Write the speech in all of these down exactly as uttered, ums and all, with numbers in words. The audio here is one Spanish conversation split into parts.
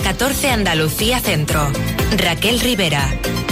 catorce Andalucía Centro. Raquel Rivera.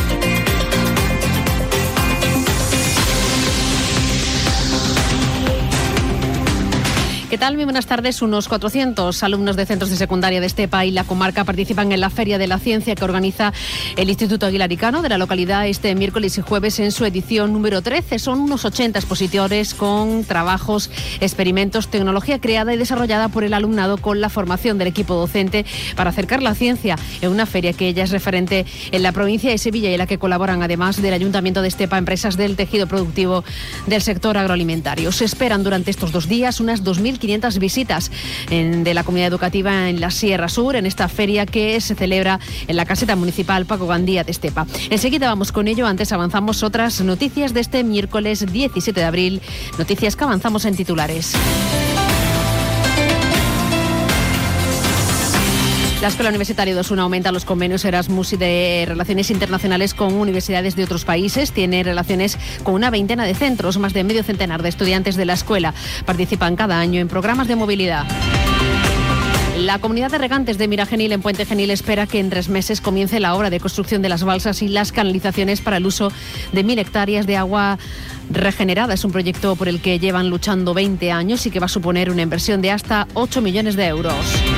¿Qué tal? Muy buenas tardes. Unos cuatrocientos alumnos de centros de secundaria de Estepa y la comarca participan en la Feria de la Ciencia que organiza el Instituto Aguilaricano de la localidad este miércoles y jueves en su edición número trece. Son unos ochenta expositores con trabajos, experimentos, tecnología creada y desarrollada por el alumnado con la formación del equipo docente para acercar la ciencia en una feria que ya es referente en la provincia de Sevilla y en la que colaboran además del Ayuntamiento de Estepa empresas del tejido productivo del sector agroalimentario. Se esperan durante estos dos días unas dos mil quinientas visitas en, de la comunidad educativa en la Sierra Sur, en esta feria que se celebra en la caseta municipal Paco Gandía de Estepa. Enseguida vamos con ello, antes avanzamos otras noticias de este miércoles diecisiete de abril, noticias que avanzamos en titulares. La Escuela Universitaria de Osuna aumenta los convenios Erasmus y de relaciones internacionales con universidades de otros países. Tiene relaciones con una veintena de centros, más de medio centenar de estudiantes de la escuela. Participan cada año en programas de movilidad. La comunidad de regantes de Miragenil en Puente Genil espera que en tres meses comience la obra de construcción de las balsas y las canalizaciones para el uso de mil hectáreas de agua regenerada. Es un proyecto por el que llevan luchando veinte años y que va a suponer una inversión de hasta ocho millones de euros.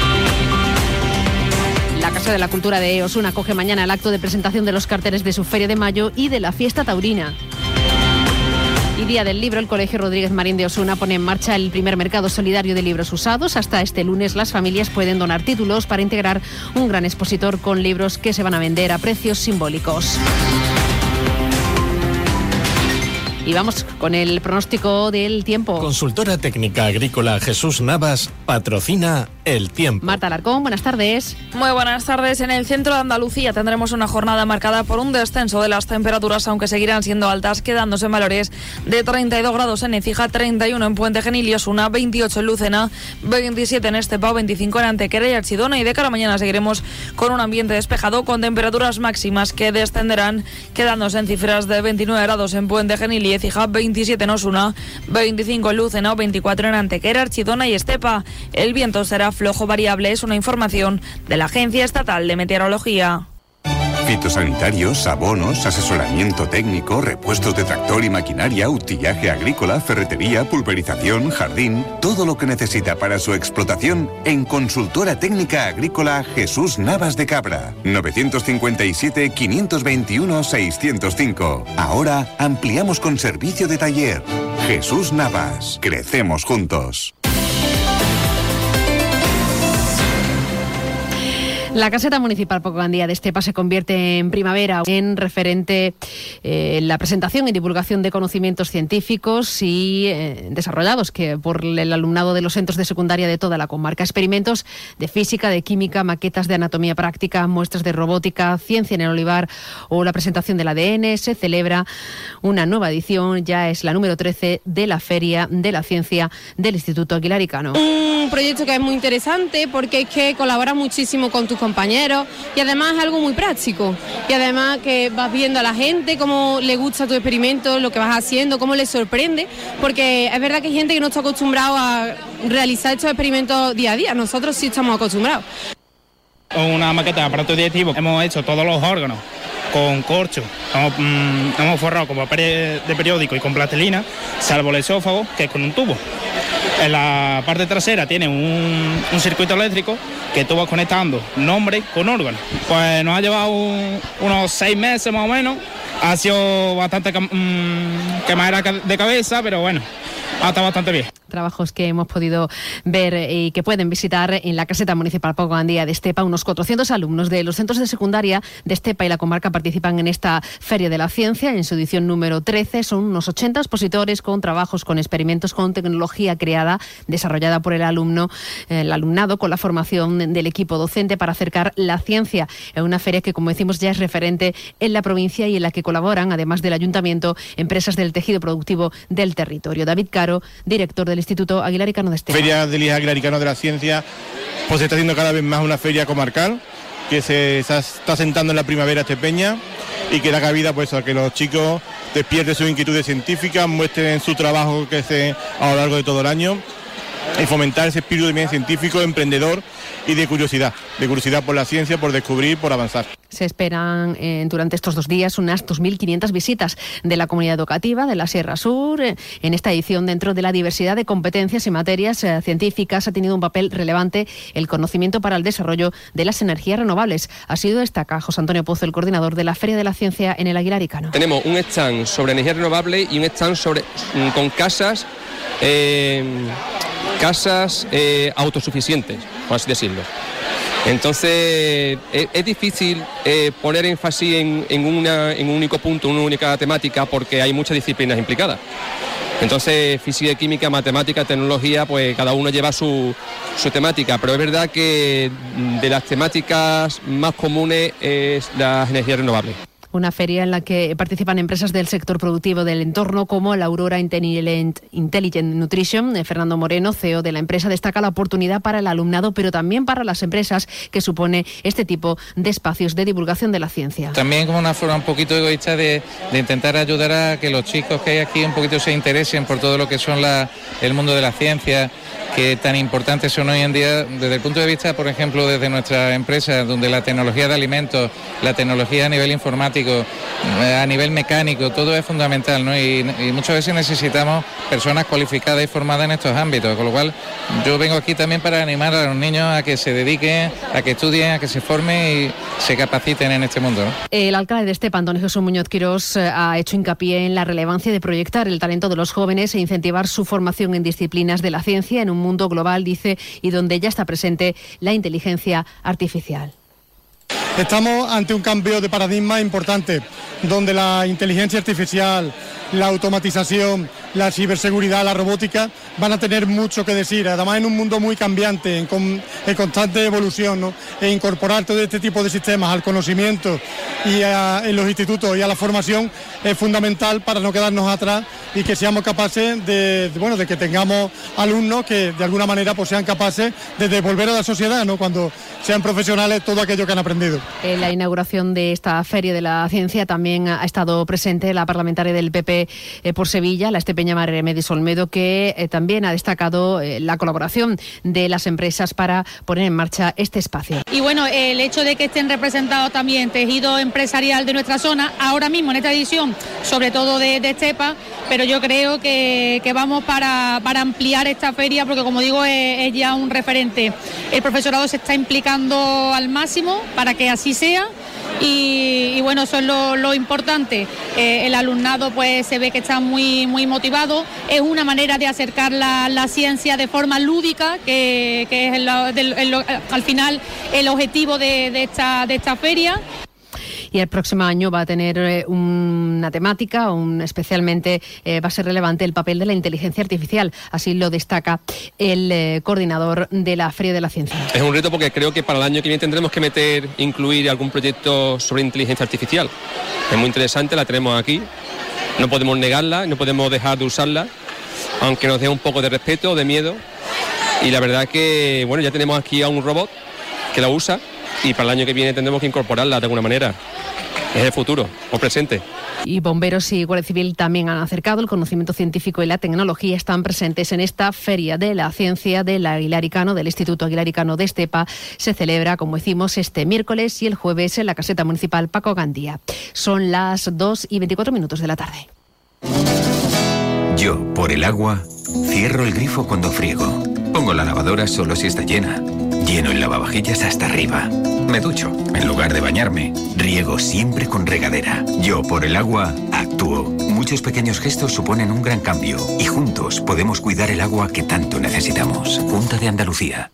La Casa de la Cultura de Osuna acoge mañana el acto de presentación de los carteles de su Feria de Mayo y de la Fiesta Taurina. Y Día del Libro, el Colegio Rodríguez Marín de Osuna pone en marcha el primer mercado solidario de libros usados. Hasta este lunes las familias pueden donar títulos para integrar un gran expositor con libros que se van a vender a precios simbólicos. Y vamos con el pronóstico del tiempo. Consultora técnica agrícola Jesús Navas patrocina el tiempo. Marta Alarcón, buenas tardes. Muy buenas tardes. En el centro de Andalucía tendremos una jornada marcada por un descenso de las temperaturas, aunque seguirán siendo altas, quedándose en valores de treinta y dos grados en Écija, treinta y uno en Puente Genil y Osuna, veintiocho en Lucena, veintisiete en Estepa, veinticinco en Antequera y Archidona. Y de cara a mañana seguiremos con un ambiente despejado, con temperaturas máximas que descenderán, quedándose en cifras de veintinueve grados en Puente Genil y Écija, veintisiete en Osuna, veinticinco en Lucena, veinticuatro en Antequera, Archidona y Estepa. El viento será flojo variable, es una información de la Agencia Estatal de Meteorología. Fitosanitarios, abonos, asesoramiento técnico, repuestos de tractor y maquinaria, utillaje agrícola, ferretería, pulverización, jardín, todo lo que necesita para su explotación en Consultora Técnica Agrícola Jesús Navas de Cabra. novecientos cincuenta y siete, quinientos veintiuno, seiscientos cinco. Ahora ampliamos con servicio de taller. Jesús Navas. Crecemos juntos. La caseta municipal Paco Gandía de Estepa se convierte en primavera en referente eh, en la presentación y divulgación de conocimientos científicos y eh, desarrollados que por el alumnado de los centros de secundaria de toda la comarca. Experimentos de física, de química, maquetas de anatomía práctica, muestras de robótica, ciencia en el olivar o la presentación del A D N. Se celebra una nueva edición, ya es la número trece de la Feria de la Ciencia del Instituto Aguilaricano. Un proyecto que es muy interesante porque es que colabora muchísimo con tus compañeros y además es algo muy práctico y además que vas viendo a la gente cómo le gusta tu experimento, lo que vas haciendo, cómo les sorprende, porque es verdad que hay gente que no está acostumbrado a realizar estos experimentos día a día, nosotros sí estamos acostumbrados. Una maqueta de aparato digestivo, hemos hecho todos los órganos con corcho, hemos, mmm, hemos forrado con papel de periódico y con plastilina, salvo el esófago, que es con un tubo. En la parte trasera tiene un, un circuito eléctrico que tú vas conectando nombre con órgano. Pues nos ha llevado un, unos seis meses más o menos. Ha sido bastante um, quemadera de cabeza, pero bueno, ha estado bastante bien. Trabajos que hemos podido ver y que pueden visitar en la caseta municipal Paco Gandía de Estepa. Unos cuatrocientos alumnos de los centros de secundaria de Estepa y la comarca participan en esta Feria de la Ciencia en su edición número trece. Son unos ochenta expositores con trabajos, con experimentos, con tecnología creada, desarrollada por el alumno, el alumnado, con la formación del equipo docente para acercar la ciencia en una feria que, como decimos, ya es referente en la provincia y en la que colaboran, además del ayuntamiento, empresas del tejido productivo del territorio. David Caro, director del Instituto Aguilaricano de Estepa. Feria del Aguilaricano de la Ciencia, pues se está haciendo cada vez más una feria comarcal que se está sentando en la primavera estepeña y que da cabida pues a que los chicos despierten sus inquietudes científicas, muestren su trabajo que se a lo largo de todo el año y fomentar ese espíritu también científico, emprendedor y de curiosidad, de curiosidad por la ciencia, por descubrir, por avanzar. Se esperan eh, durante estos dos días unas dos mil quinientas visitas de la comunidad educativa de la Sierra Sur. Eh, en esta edición, dentro de la diversidad de competencias y materias eh, científicas, ha tenido un papel relevante el conocimiento para el desarrollo de las energías renovables. Así lo destaca José Antonio Pozo, el coordinador de la Feria de la Ciencia en el Aguilaricano. Tenemos un stand sobre energías renovables y un stand sobre, con casas, eh, casas eh, autosuficientes, por así decirlo. Entonces es, es difícil eh, poner énfasis en, en, una, en un único punto, una única temática, porque hay muchas disciplinas implicadas. Entonces física, química, matemática, tecnología, pues cada uno lleva su, su temática, pero es verdad que de las temáticas más comunes es las energías renovables. Una feria en la que participan empresas del sector productivo del entorno como la Aurora Intelligent, Intelligent Nutrition. Fernando Moreno, C E O de la empresa, destaca la oportunidad para el alumnado, pero también para las empresas que supone este tipo de espacios de divulgación de la ciencia. También como una forma un poquito egoísta de, de intentar ayudar a que los chicos que hay aquí un poquito se interesen por todo lo que son la, el mundo de la ciencia, que tan importantes son hoy en día desde el punto de vista, por ejemplo, desde nuestra empresa, donde la tecnología de alimentos, la tecnología a nivel informático, a nivel mecánico, todo es fundamental, ¿no? Y, y muchas veces necesitamos personas cualificadas y formadas en estos ámbitos, con lo cual yo vengo aquí también para animar a los niños a que se dediquen, a que estudien, a que se formen y se capaciten en este mundo, ¿no? El alcalde de Estepa, Antonio Jesús Muñoz Quirós, ha hecho hincapié en la relevancia de proyectar el talento de los jóvenes e incentivar su formación en disciplinas de la ciencia en un mundo global, dice, y donde ya está presente la inteligencia artificial. Estamos ante un cambio de paradigma importante, donde la inteligencia artificial, la automatización, la ciberseguridad, la robótica van a tener mucho que decir, además en un mundo muy cambiante, en, con, en constante evolución, ¿no? E incorporar todo este tipo de sistemas al conocimiento y a, en los institutos y a la formación es fundamental para no quedarnos atrás y que seamos capaces de, de, bueno, de que tengamos alumnos que de alguna manera pues sean capaces de devolver a la sociedad, ¿no? Cuando sean profesionales todo aquello que han aprendido. En la inauguración de esta Feria de la Ciencia también ha estado presente la parlamentaria del P P eh, por Sevilla, la estepeña María Remedios Olmedo, que eh, también ha destacado eh, la colaboración de las empresas para poner en marcha este espacio. Y bueno, el hecho de que estén representados también tejido empresarial de nuestra zona, ahora mismo en esta edición, sobre todo de, de Estepa, pero yo creo que, que vamos para, para ampliar esta feria, porque como digo, es, es ya un referente. El profesorado se está implicando al máximo para que así sea. Y, y bueno, eso es lo, lo importante. Eh, el alumnado pues se ve que está muy muy motivado. Es una manera de acercar la, la ciencia de forma lúdica, que, que es el, el, el, al final el objetivo de, de, esta, de esta feria. Y el próximo año va a tener eh, una temática, un, especialmente eh, va a ser relevante el papel de la inteligencia artificial. Así lo destaca el eh, coordinador de la Feria de la Ciencia. Es un reto porque creo que para el año que viene tendremos que meter, incluir algún proyecto sobre inteligencia artificial. Es muy interesante, la tenemos aquí, no podemos negarla, no podemos dejar de usarla, aunque nos dé un poco de respeto o de miedo. Y la verdad que, bueno, ya tenemos aquí a un robot que la usa y para el año que viene tendremos que incorporarla de alguna manera. Es el futuro, o presente. Y bomberos y Guardia Civil también han acercado el conocimiento científico y la tecnología. Están presentes en esta Feria de la Ciencia del Aguilaricano, del Instituto Aguilaricano de Estepa. Se celebra, como decimos, este miércoles y el jueves en la caseta municipal Paco Gandía. Son las dos y veinticuatro minutos de la tarde. Yo, por el agua, cierro el grifo cuando friego. Pongo la lavadora solo si está llena. Lleno el lavavajillas hasta arriba. Me ducho. En lugar de bañarme, riego siempre con regadera. Yo, por el agua, actúo. Muchos pequeños gestos suponen un gran cambio. Y juntos podemos cuidar el agua que tanto necesitamos. Junta de Andalucía.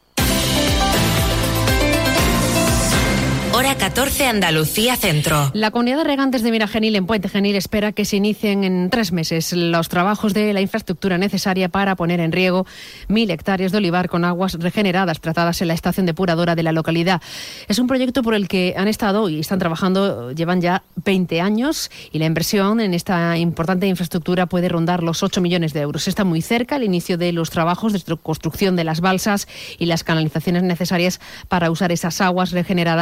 Hora catorce, Andalucía Centro. La Comunidad de Regantes de Miragenil, en Puente Genil, espera que se inicien en tres meses los trabajos de la infraestructura necesaria para poner en riego mil hectáreas de olivar con aguas regeneradas tratadas en la estación depuradora de la localidad. Es un proyecto por el que han estado y están trabajando, llevan ya veinte años, y la inversión en esta importante infraestructura puede rondar los ocho millones de euros. Está muy cerca el inicio de los trabajos de construcción de las balsas y las canalizaciones necesarias para usar esas aguas regeneradas en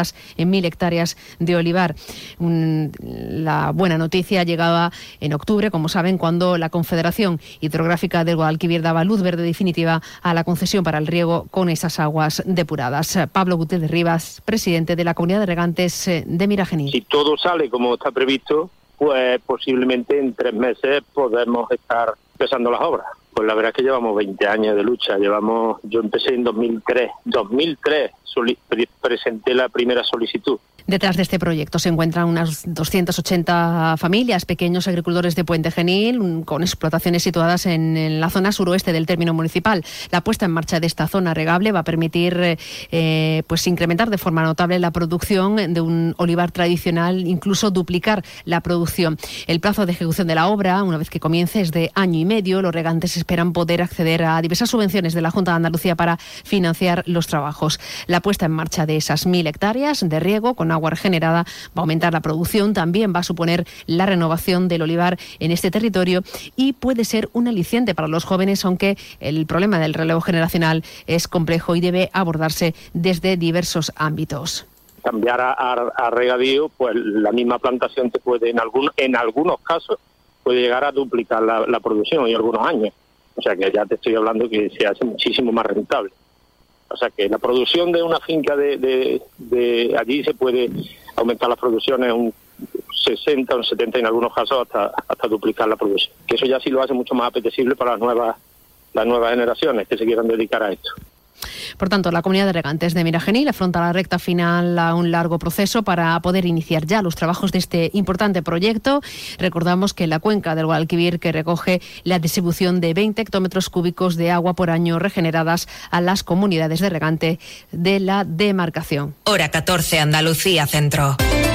mil hectáreas de olivar. Un, la buena noticia llegaba en octubre, como saben, cuando la Confederación Hidrográfica del Guadalquivir daba luz verde definitiva a la concesión para el riego con esas aguas depuradas. Pablo Gutiérrez Rivas, presidente de la Comunidad de Regantes de Miragenil. Si todo sale como está previsto, pues posiblemente en tres meses podemos estar empezando las obras. Pues la verdad es que llevamos veinte años de lucha. Llevamos, yo empecé en dos mil tres. dos mil tres soli- pre- presenté la primera solicitud. Detrás de este proyecto se encuentran unas doscientas ochenta familias, pequeños agricultores de Puente Genil, con explotaciones situadas en, en la zona suroeste del término municipal. La puesta en marcha de esta zona regable va a permitir eh, pues incrementar de forma notable la producción de un olivar tradicional, incluso duplicar la producción. El plazo de ejecución de la obra, una vez que comience, es de año y medio. Los regantes esperan poder acceder a diversas subvenciones de la Junta de Andalucía para financiar los trabajos. La puesta en marcha de esas mil hectáreas de riego con agua regenerada va a aumentar la producción, también va a suponer la renovación del olivar en este territorio y puede ser un aliciente para los jóvenes, aunque el problema del relevo generacional es complejo y debe abordarse desde diversos ámbitos. Cambiar a, a, a regadío, pues la misma plantación te puede, en, algún, en algunos casos, puede llegar a duplicar la, la producción en algunos años. O sea que ya te estoy hablando que se hace muchísimo más rentable. O sea que la producción de una finca de, de, de allí se puede aumentar las producciones un sesenta, un setenta y en algunos casos hasta, hasta duplicar la producción. Que eso ya sí lo hace mucho más apetecible para las nuevas, las nuevas generaciones que se quieran dedicar a esto. Por tanto, la Comunidad de Regantes de Miragenil afronta la recta final a un largo proceso para poder iniciar ya los trabajos de este importante proyecto. Recordamos que la cuenca del Guadalquivir, que recoge la distribución de veinte hectómetros cúbicos de agua por año regeneradas a las comunidades de regante de la demarcación. Hora catorce, Andalucía Centro.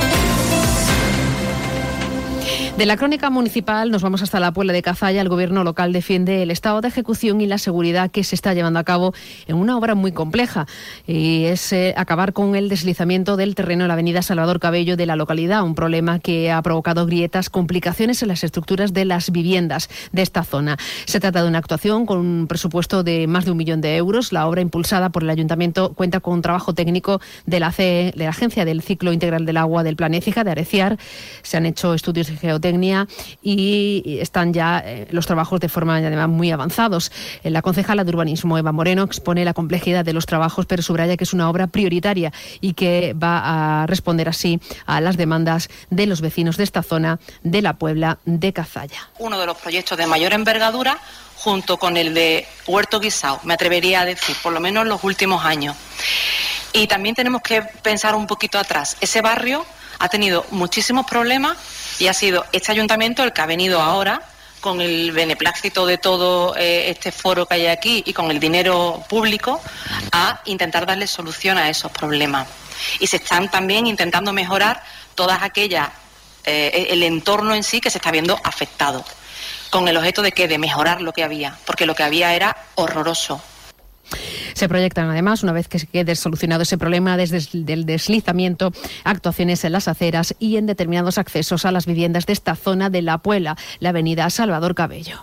De la crónica municipal nos vamos hasta la Puebla de Cazalla. El gobierno local defiende el estado de ejecución y la seguridad que se está llevando a cabo en una obra muy compleja, y es eh, acabar con el deslizamiento del terreno en la avenida Salvador Cabello de la localidad, un problema que ha provocado grietas, complicaciones en las estructuras de las viviendas de esta zona. Se trata de una actuación con un presupuesto de más de un millón de euros. La obra, impulsada por el Ayuntamiento, cuenta con un trabajo técnico de la, C E, de la Agencia del Ciclo Integral del Agua del Plan Écija de Areciar. Se han hecho estudios de geotecnia y están ya eh, los trabajos de forma además muy avanzados. La concejala de Urbanismo, Eva Moreno, expone la complejidad de los trabajos, pero subraya que es una obra prioritaria y que va a responder así a las demandas de los vecinos de esta zona de la Puebla de Cazalla. Uno de los proyectos de mayor envergadura, junto con el de Huerto Guisao, me atrevería a decir, por lo menos en los últimos años. Y también tenemos que pensar un poquito atrás. Ese barrio ha tenido muchísimos problemas y ha sido este ayuntamiento el que ha venido ahora, con el beneplácito de todo eh, este foro que hay aquí y con el dinero público, a intentar darle solución a esos problemas. Y se están también intentando mejorar todas aquellas, eh, el entorno en sí que se está viendo afectado, con el objeto de que de mejorar lo que había, porque lo que había era horroroso. Se proyectan además, una vez que se quede solucionado ese problema desde el deslizamiento, actuaciones en las aceras y en determinados accesos a las viviendas de esta zona de la Puebla, la avenida Salvador Cabello.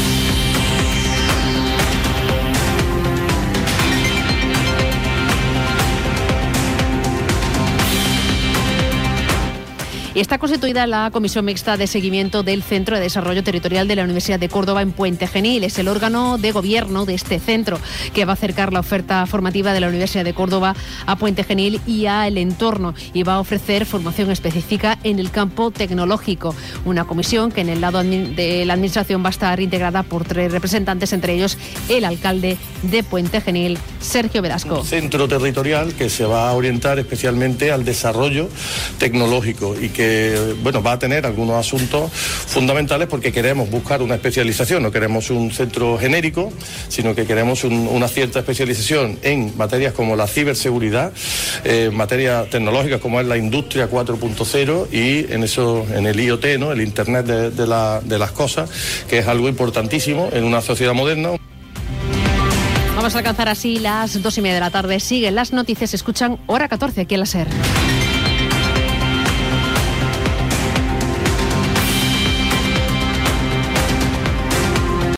Está constituida la Comisión Mixta de Seguimiento del Centro de Desarrollo Territorial de la Universidad de Córdoba en Puente Genil. Es el órgano de gobierno de este centro que va a acercar la oferta formativa de la Universidad de Córdoba a Puente Genil y al entorno, y va a ofrecer formación específica en el campo tecnológico. Una comisión que en el lado de la Administración va a estar integrada por tres representantes, entre ellos el alcalde de Puente Genil, Sergio Velasco. Un centro territorial que se va a orientar especialmente al desarrollo tecnológico y que bueno, va a tener algunos asuntos fundamentales, porque queremos buscar una especialización, no queremos un centro genérico, sino que queremos un, una cierta especialización en materias como la ciberseguridad, eh, materias tecnológicas como es la industria cuatro punto cero y en eso, en el I O T, ¿no? El Internet de, de, la, de las cosas, que es algo importantísimo en una sociedad moderna. Vamos a alcanzar así las dos y media de la tarde. Siguen las noticias, escuchan Hora catorce aquí en la SER.